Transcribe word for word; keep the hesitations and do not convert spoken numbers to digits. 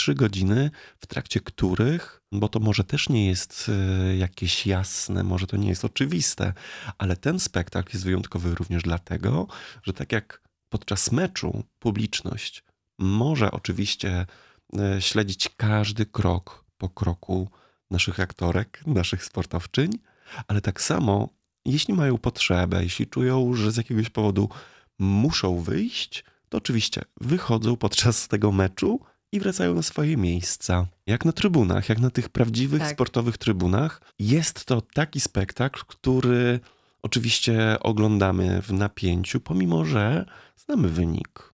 trzy godziny, w trakcie których, bo to może też nie jest e, jakieś jasne, może to nie jest oczywiste, ale ten spektakl jest wyjątkowy również dlatego, że tak jak podczas meczu publiczność może oczywiście e, śledzić każdy krok po kroku naszych aktorek, naszych sportowczyń, ale tak samo, jeśli mają potrzebę, jeśli czują, że z jakiegoś powodu muszą wyjść, to oczywiście wychodzą podczas tego meczu i wracają na swoje miejsca. Jak na trybunach, jak na tych prawdziwych Tak. sportowych trybunach. Jest to taki spektakl, który oczywiście oglądamy w napięciu, pomimo że znamy wynik.